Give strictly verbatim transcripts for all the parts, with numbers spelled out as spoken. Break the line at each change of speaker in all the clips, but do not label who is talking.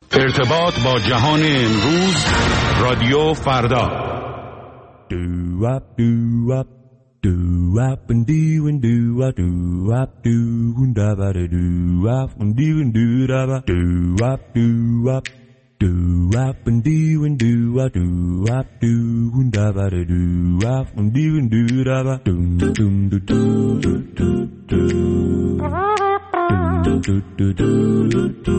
ارتباط با جهان امروز، رادیو فردا.
Do up do up do up and do and do up do up do and da ba do up and do and do da ba do up do up do up and do and do up do up do and da ba do up and do and do da ba dum dum do do do do do do do do do do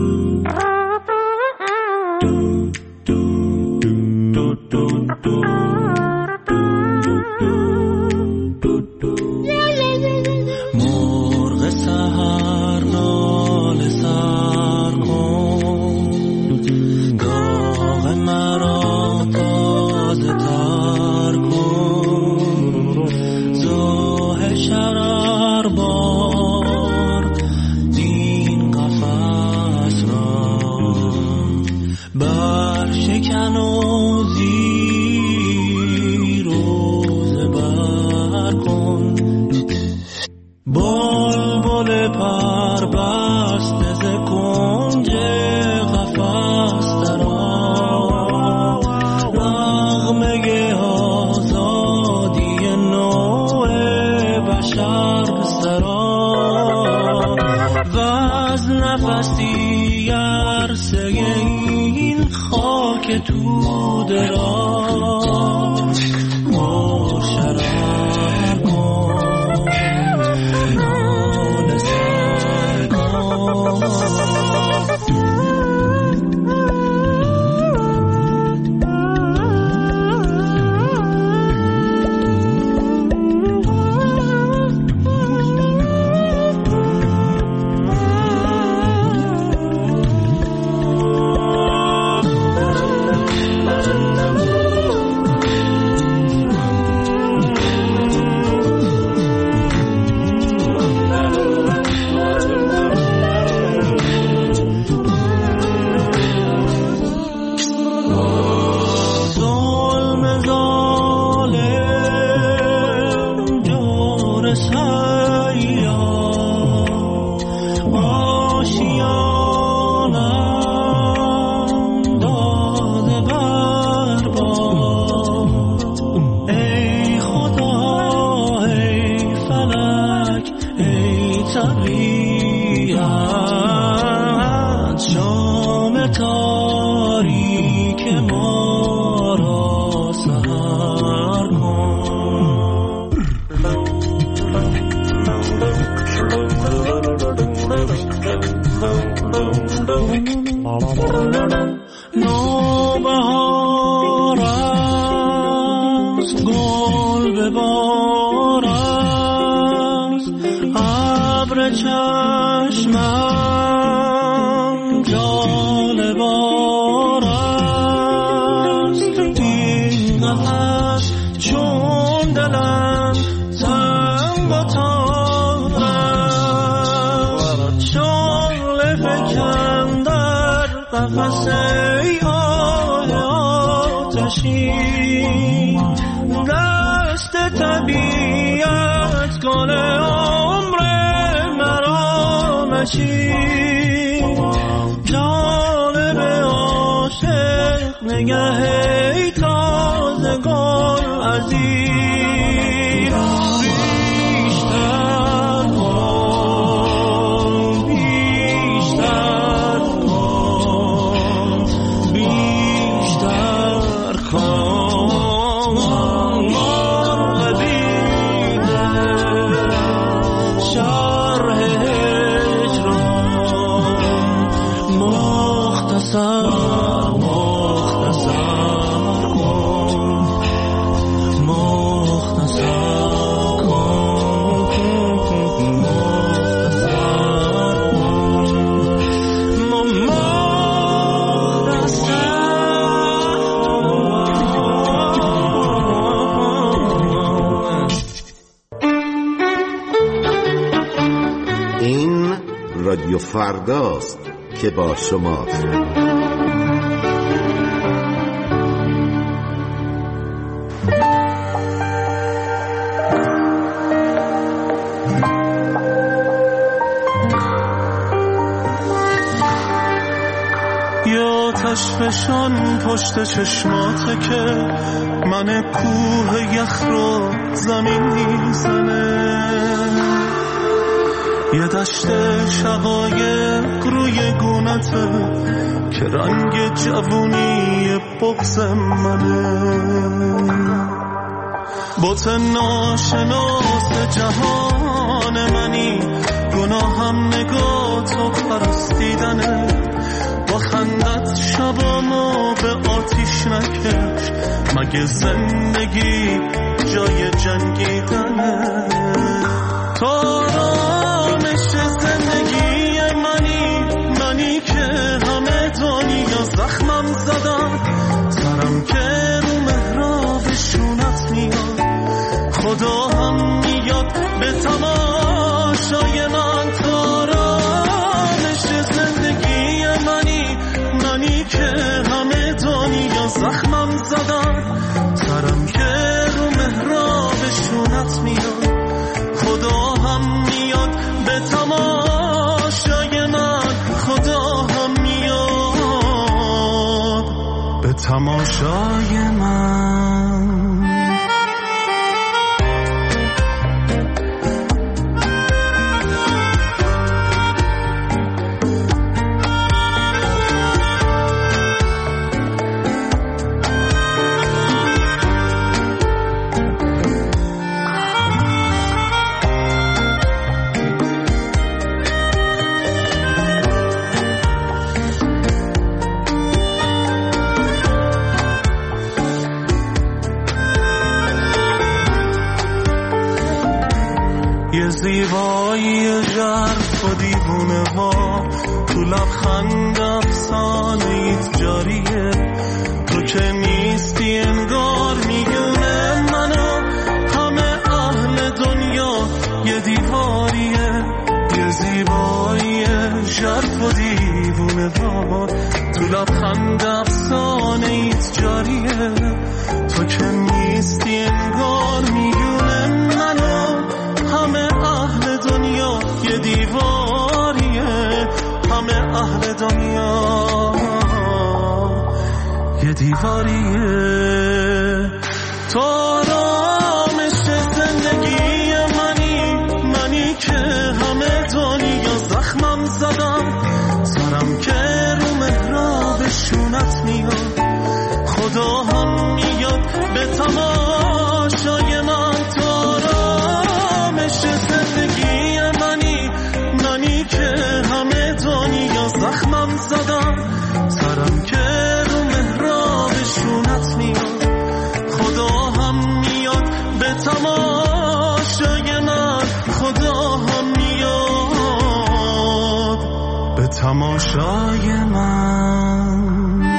مرغ سحر ناله سر کن، داغ مرا تازه تر کن، زاه شرر بار این قفس را برشکن و زیر و زبر کن. بلبل پر بسته ز کنج قفس درآ، نغمه آزادی نوع بشر سرا، وز نفسی عرصه این خاک توده را مشرر کن، ناله سر کن. نوبهار است، گل به بار است، ابر چشمم جالبار است. این نفس چون دلم تنگ و تار است، شعله فکن در قفس دست طبیعت کنه عمر مرا مشین، جانب عاشق نگه تازه گل عزیز. بیشتر کن، بیشتر کن، بیشتر کن.
رادیو فرداست که با شماست.
یا تشفشان پشت چشماته که من کوه یخ رو زمین میزنه. یه دشت شقایق روی گونته که رنگ جوونی بغض منه. بت ناشناس جهان منی، گناهم نگاه تو پرستیدنه. با خندت شبامو به آتیش نکش، مگه زندگی جای جنگیدنه؟ تو آرامش زندگی منی، منی که همه دنیا زخمم زدم، سرم که رو محراب شونت میاد، خدا هم میاد به تماشای من. تو آرامش زندگی منی، منی که همه دنیا زخمم زدم، سرم که رو محراب شونت میاد، خدا هم میاد به تماشای من. خدا هم میاد به تماشای من. زیبایی ژرف و دیوونه ها، تو لبخند افسانه ایت جاریه. تو که نیستی انگار میونه منو، همه اهل دنیا یه دیواریه. یه زیبایی ژرف و دیوونه ها، تو لبخند افسانه ایت جاریه. تو که نیستی انگار میونه منو، همه اهل دنیا یه دیواریه. همه اهل دنیا یه دیواریه. تو آرامش زندگی منی، منی که همه دنیا زخمم زدم، سرم که رو محراب شونت میاد، خدا هم میاد به تماشای من. تو زندگی منی، منی که همه دنیا زخمم زدم، سرم که رو محراب شونت میاد، خدا هم میاد به تماشای من. خدا هم میاد به تماشای من.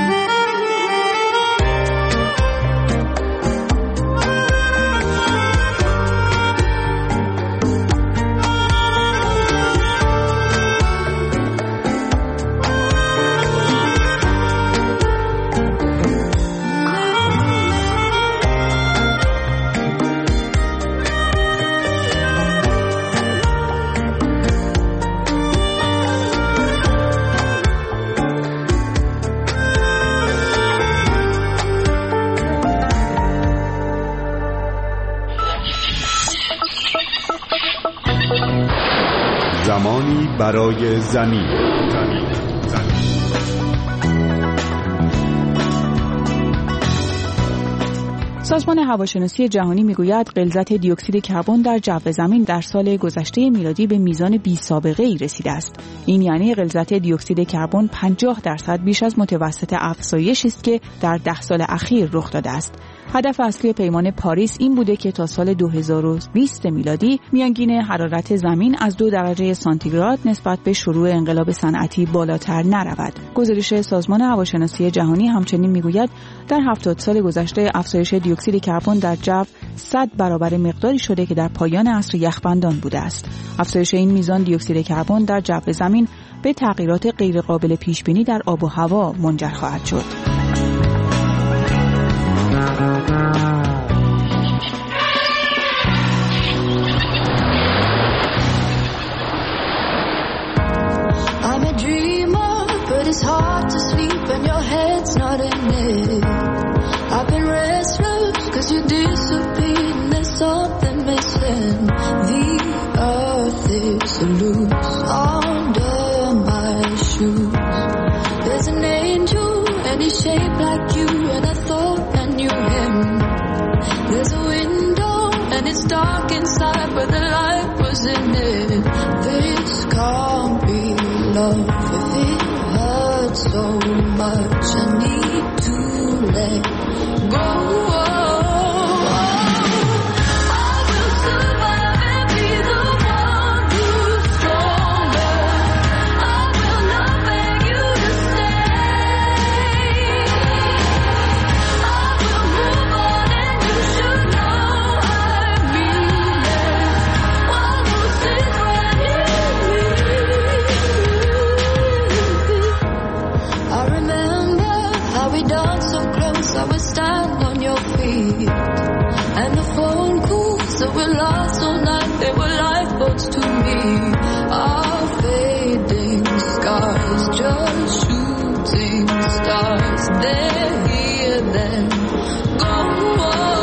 زمانی برای زمین. زمین. زمین.
سازمان هواشناسی جهانی میگوید غلظت دی اکسید کربن در جو زمین در سال گذشته میلادی به میزان بی سابقه ای رسیده است. این یعنی غلظت دی اکسید کربن پنجاه درصد بیش از متوسط افزایشی است که در ده سال اخیر رخ داده است. هدف اصلی پیمان پاریس این بوده که تا سال دو هزار و بیست میلادی میانگین حرارت زمین از دو درجه سانتیگراد نسبت به شروع انقلاب صنعتی بالاتر نرود. گزارش سازمان هواشناسی جهانی همچنین میگوید در هفتاد سال گذشته افزایش دی اکسید کربن در جو صد برابر مقداری شده که در پایان عصر یخبندان بوده است. افزایش این میزان دی اکسید کربن در جو زمین به تغییرات غیرقابل پیش بینی در آب و هوا منجر خواهد شد.
I'm a dreamer, but it's hard to sleep when your head's not in it. I've been restless cause you disappeared and there's something missing. The earth is loose under my shoes. There's an angel and he's shaped like you, and I thought I knew him. There's a window and it's dark inside, but the light was in it. This can't be love if it hurts so much. I need to let go. And the phone calls that were lost all night, they were lifeboats to me. Our fading skies, just shooting stars. They're here then, go on.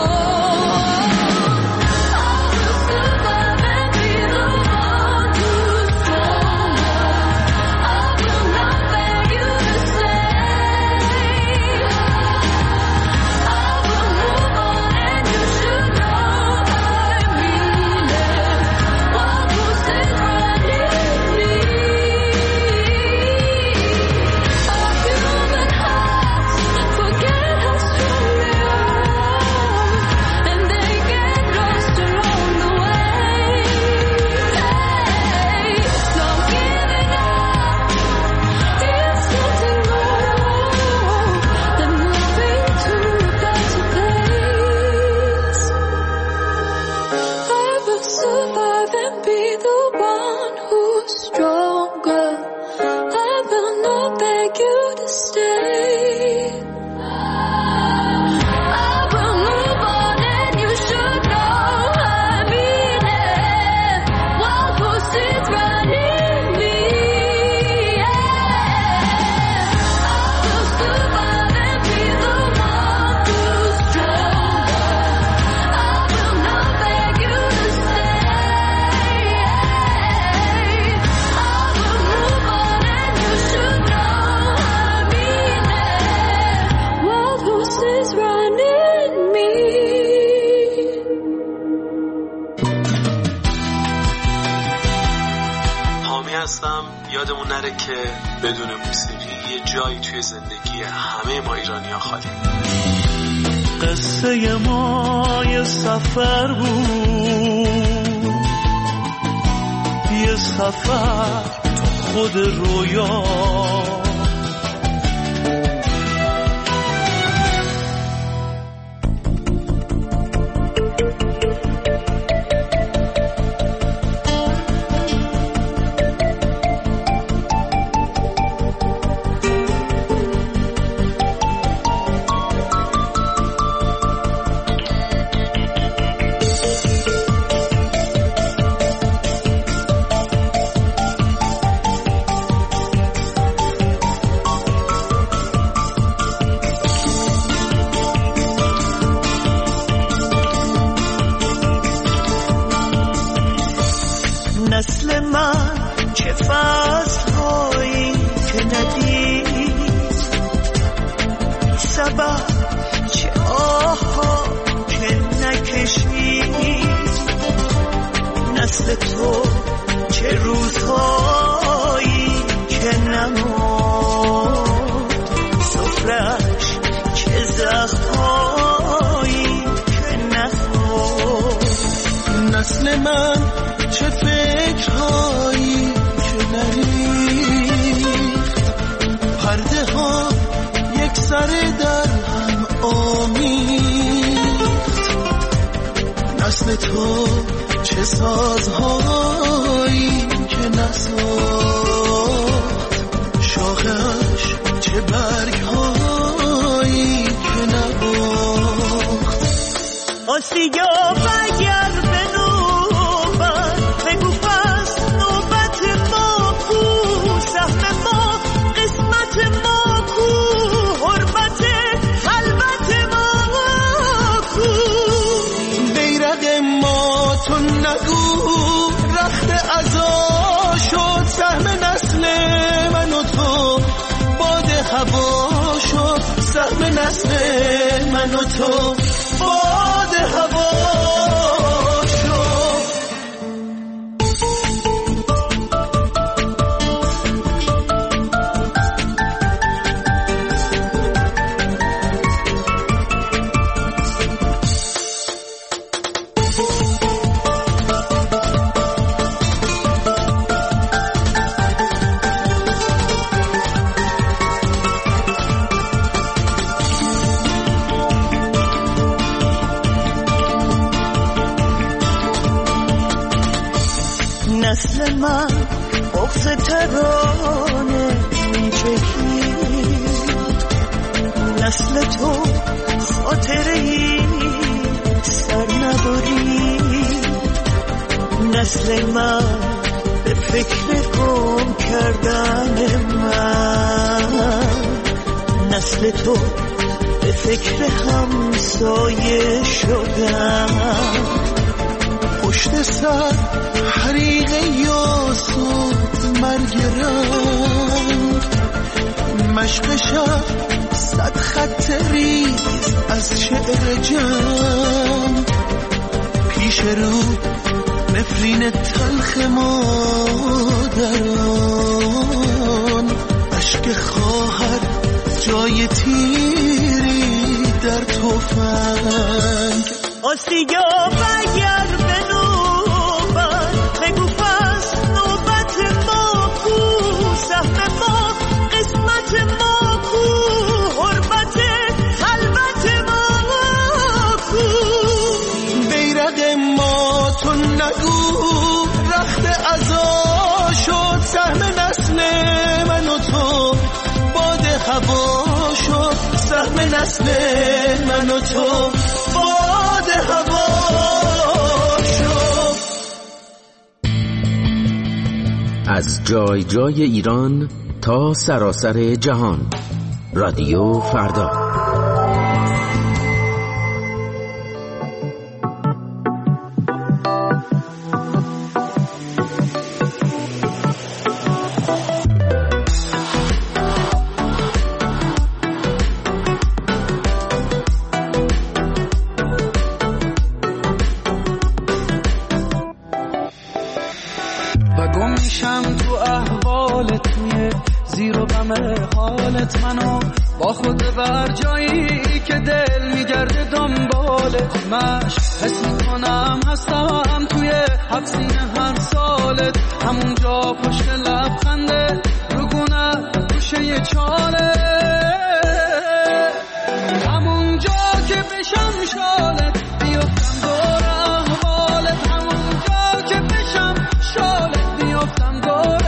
یادمون نره که بدون موسیقی یه جایی توی زندگی همه ما ایرانی‌ها خالی.
قصه ما یه سفر بود، یه سفر خود رویا، نسل من چه فصل هایی که ندید، سبب چه آها که نکشید، نسل تو چه روزهایی که نمود، سفرش چه زخمهایی که نخورد.
نسل من چه فکرهایی که نریخت، پرده ها یک سر در هم آمیخت. نسل تو چه سازهایی که نساخت، شاخش چه برگهایی که نباخت.
آسیا بگر به نوبت، بگو پس نوبت ما کو، سهم ما قسمت
سهم نسل من و تو باد هوا شد، سهم نسل من و تو باد هوا شد.
نسل من بغض ترانه میچکید، نسل تو خاطره‌ای سر نبرید، نسل من به فکر گم کردن من، نسل تو به فکر همسایه شدن، پشت سر حریق یاسود مرگ رنگ، مشق شب صد خط ریز از شعر جنگ، پیش رو نفرین تلخ مادران، عشق خواهر جای تیری در تفنگ. آسیا برگرد به نوبت، بگو پس نوبت ما کو، سهم ما قسمت ما کو، حرمت خلوت ما کو.
بیرق ما تو نگو رخت عزا شد، سهم نسل من و تو باد هوا شد، سهم نسل من و تو باد هوا شد.
از جای جای ایران تا سراسر جهان، رادیو فردا.
منو با خود بر جایی که دل میگرده دنبالش، حس میکنم هستم توی حبسین هر سالت، همونجا پشت لبخنده روگونه گوشه چاله، همونجا که بشم شالت بیفتم دور احوالت، همونجا که بشم شالت بیفتم دور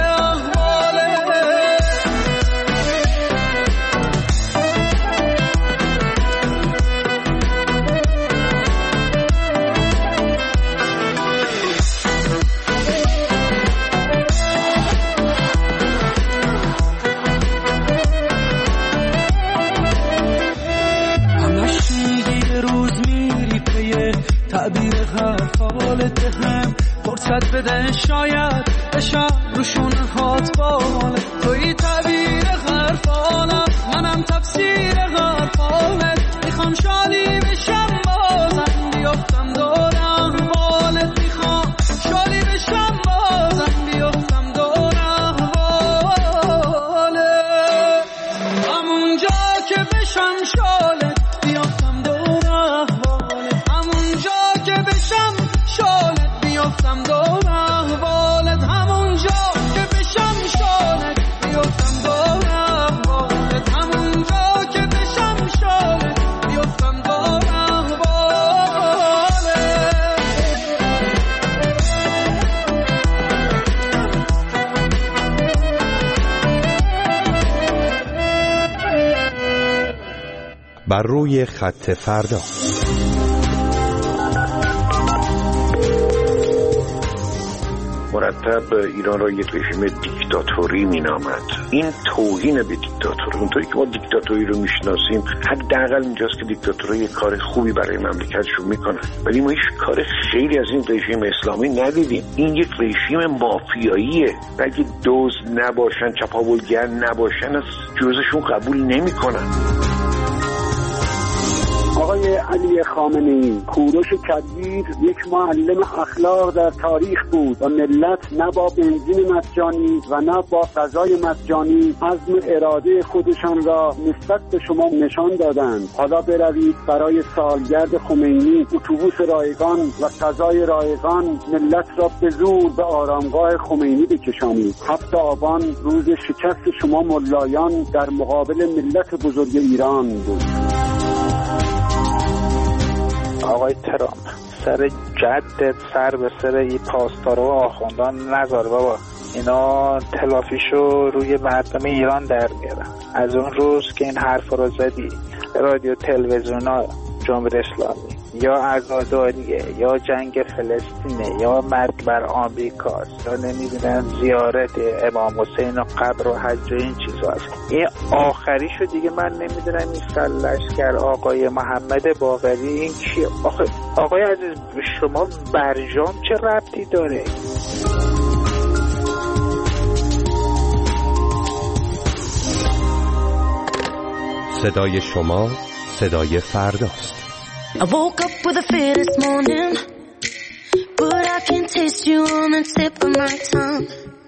تعبیر حرفالت هم فرصت بده، شاید بشم روشون هات بالت، توی تعبیر حرفالم منم تفسیر حرفالت، میخوام شالی بشم بازم بیفتم دور احوالت، میخوام شالی بشم بازم بیفتم دور احوالت، همونجا که بشم شالت بیفتم دور احوالت، همونجا که بشم شالت بیفتم دور احوالت، همونجا که بشم شالت بیفتم دور احوالت، همونجا که بشم شالت بیفتم دور
احوالت. بر روی خط فردا.
مرتب ایران را یک رژیم دیکتاتوری مینامد. این توهین به دیکتاتوری. اونطوری که ما دیکتاتوری رو میشناسیم حداقل اینجاست که دیکتاتورها یک کار خوبی برای مملکتشون میکنن، ولی ما هیچ کار خیلی از این رژیم اسلامی ندیدیم. این یک رژیم مافیاییه. اگه دزد نباشن، چپاولگر نباشن، از جزشون قبول نمیکنن.
آقای علی خامنه‌ای، کوروش کبیر یک معلم اخلاق در تاریخ بود و ملت نه با بنزین مجانی و نه با غذای مجانی عزم اراده خودشان را نسبت به شما نشان دادند. حالا بروید برای سالگرد خمینی اتوبوس رایگان و غذای رایگان ملت را به زور به آرامگاه خمینی بکشانید. هفت آبان روز شکست شما ملایان در مقابل ملت بزرگ ایران بود.
آقای ترامپ، سر جدت سر به سر ای پاسدارا و آخوندان نذار بابا. اینا تلافیشو روی مردم ایران در میارن. از اون روز که این حرف رو زدی رادیو تلویزیونا جمهوری اسلامی یا عزاداریه یا جنگ فلسطینه یا مرگ بر آمریکاست یا نمیدونم زیارت امام حسین و قبر و حج و این چیزا هست. این آخریشو دیگه من نمیدونم. این سرلشکر آقای محمد باقری این چیه؟ آخه آقای عزیز شما برجام چه ربطی داره؟
صدای شما صدای فرداست.
I woke up with a fear this morning, but I can taste you on the tip of my tongue.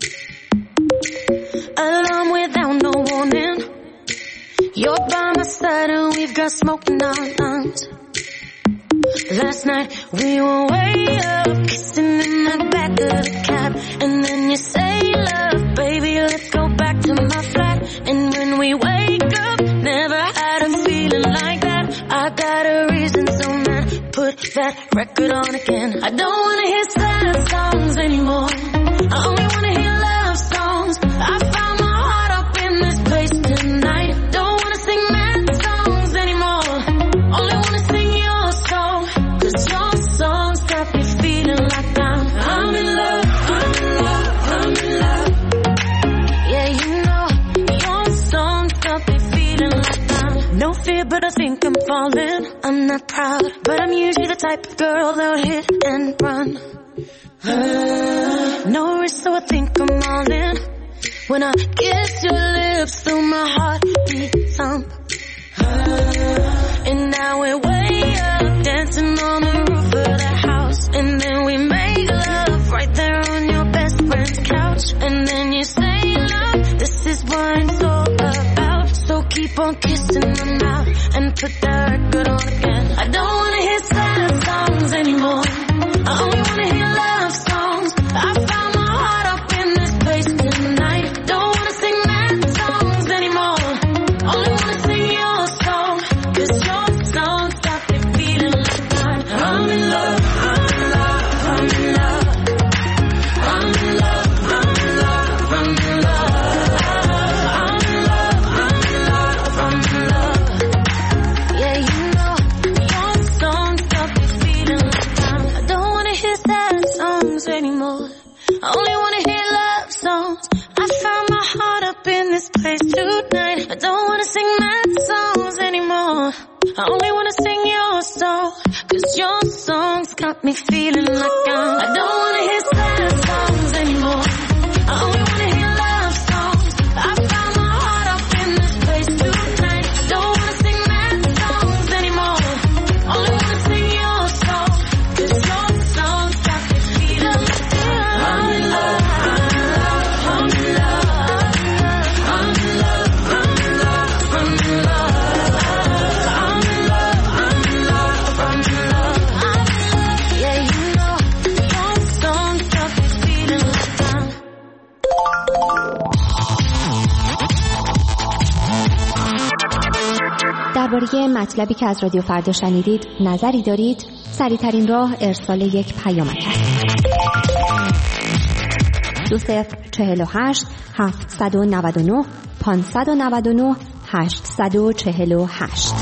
Alarm without no warning, you're by my side and we've got smoke in our lungs. Last night we were way up, kissing in the back of the cab, and then you say, love, baby, let's go back to my flat. And when we wake up, never had a feeling like that. I got a reason, so man, put that record on again. I don't wanna hear sad songs anymore, I only wanna hear love songs. I found my heart up in this place tonight. Don't wanna sing mad songs anymore, only wanna sing your song. Cause your songs got me feeling like I'm I'm in love, I'm in love, I'm in love. Yeah, you know, your songs got me feeling like I'm no fear, but I think I'm falling. I'm not proud, but I'm usually the type of girl that'll hit and run. No risk, so I think I'm all in. When I kiss your lips, through my heart beat thump. And now we're way up, dancing on the roof of the house. And then we make love right there on your best friend's couch. And then you say, love, this is what it's all about. So keep on kissing my mouth and put that record on again. I don't wanna hear sad songs anymore, I only wanna hear love songs. I found my heart up in this place tonight. Don't wanna sing mad songs anymore, only wanna sing your song. Cause your songs got me feeling like I'm I'm in love, I'm in love, I'm in love. I'm in love, I'm in love, I'm in love. I'm in love, I'm in love, I'm in love. Yeah, you know, your songs got me feeling like I'm I don't wanna hear sad songs anymore, I only wanna hear love songs. I found my heart up in this place tonight. I don't wanna sing mad songs anymore, I only wanna sing your song. Cause your songs got me feeling like I'm I don't wanna hear sad songs anymore, I only wanna hear love songs. I found my heart up in this place tonight. I don't wanna sing mad songs anymore, only wanna sing your song. Cause your songs got me feeling like I'm in love, I'm in love, I'm in love, I'm in love, I'm in love, I'm in love, I'm in love, I'm in love, I'm in love. Yeah, you know, your songs got me feeling like I'm
درباره مطلبی که از رادیو فردا شنیدید نظری دارید؟ سریع‌ترین راه ارسال یک پیامک است. دو صفر چهل و هشت هفتصد و نود و نه پانصد و نود و نه هشتصد و چهل و هشت.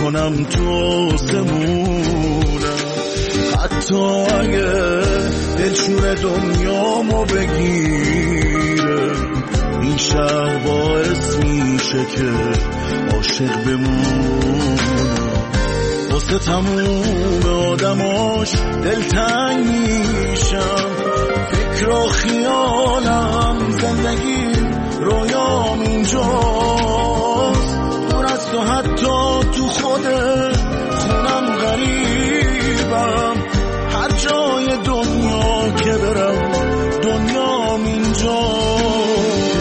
کنم تو آسمونم، حتی اگه دلشور دنیامو بگیره. این شهر باعث میشه که عاشق بمونم، واسه تموم آدماش دلتنگ میشم. فکر و خیالم زندگی رویام اینجاست، دور از تو حتی تو خود خونم غریبم. هر جای دنیا که برم دنیام اینجاست.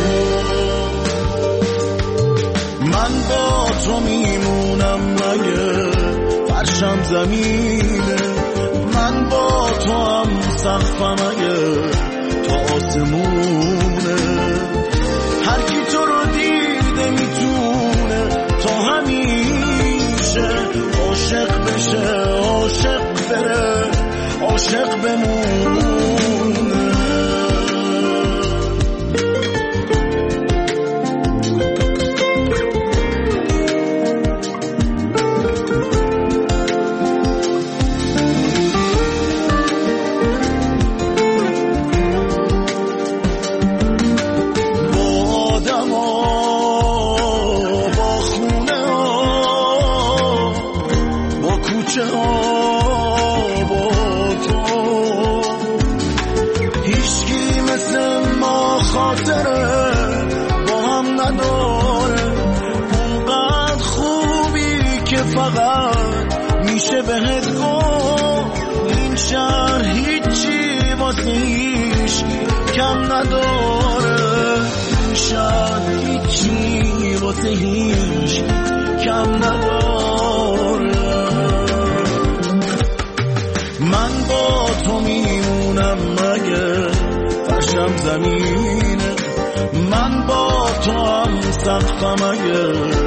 من با تو میمونم مگه فرشم زمینه، من با تو هم سقفم اگه تا آسمونه. هر کی تو رو دیده میتونه تا همیشه عاشق بشه، عاشق بره، عاشق بمونه. فقط میشه بهت گفت این شهر هیچی واسه هیچ کم نداره. این شهر هیچی واسه هیچ کم نداره. من با تو میمونم مگه فرشم زمینه، من با تو هم سقفم اگه